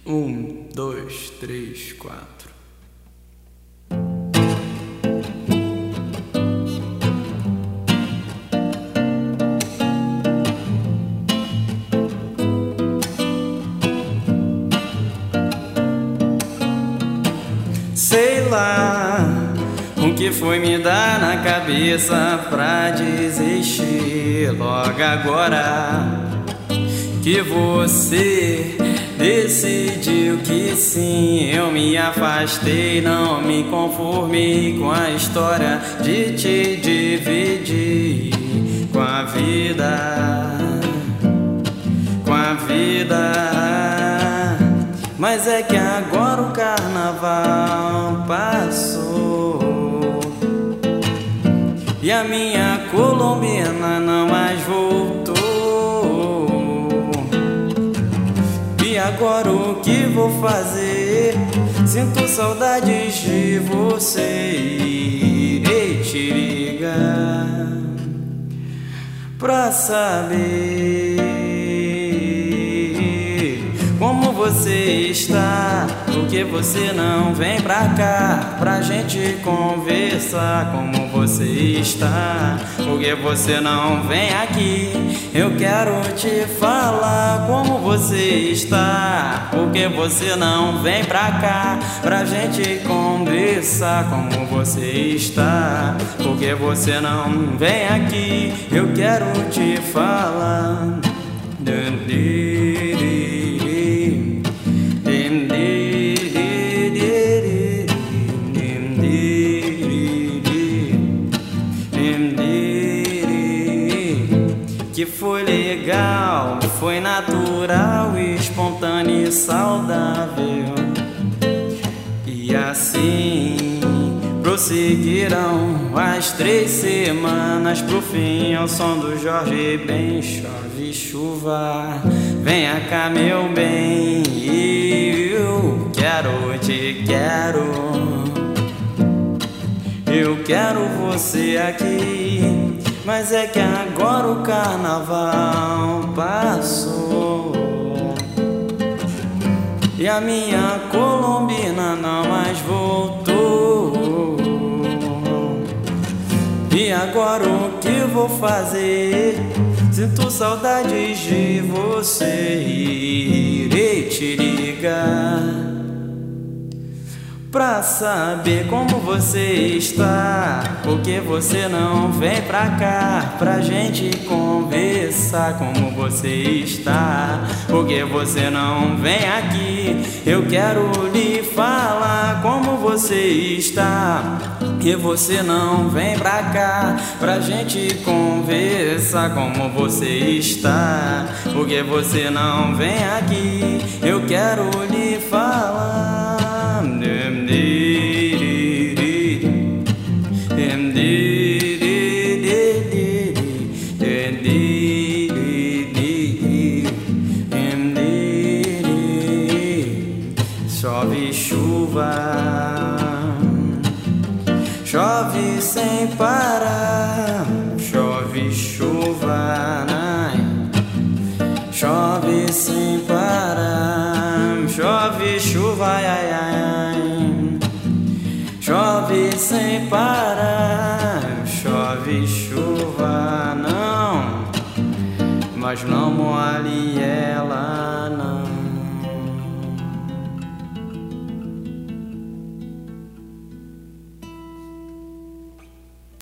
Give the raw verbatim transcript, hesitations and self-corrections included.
Um, dois, três, quatro. Sei lá o que foi me dar na cabeça pra desistir logo agora que você decidiu que sim. Eu me afastei, não me conformei com a história de te dividir com a vida, com a vida. Mas é que agora o carnaval passou e a minha colombiana não mais voltou. E agora o que vou fazer? Sinto saudades de você. Irei te ligar pra saber como você está. Por que você não vem pra cá pra gente conversar? Como você está? Por que você não vem aqui? Eu quero te falar como você está. Por que você não vem pra cá pra gente conversar? Como você está? Por que você não vem aqui? Eu quero te falar. Que foi legal, foi natural, espontâneo e saudável. E assim prosseguirão as três semanas pro fim, ao som do Jorge Ben. Chove chuva, venha cá meu bem, eu quero, te quero, eu quero você aqui. Mas é que agora o carnaval passou e a minha colombina não mais voltou. E agora o que vou fazer? Sinto saudades de você. Irei te ligar pra saber como você está. Por que você não vem pra cá pra gente conversar? Como você está? Por que você não vem aqui? Eu quero lhe falar como você está. E você não vem pra cá pra gente conversar. Como você está? Por que você não vem aqui? Eu quero lhe falar. Chove chuva, chove sem parar. Chove chuva, chove sem parar. Chove chuva, ai, ai, ai. Chove sem parar. Chove chuva, não, mas não molhe ela.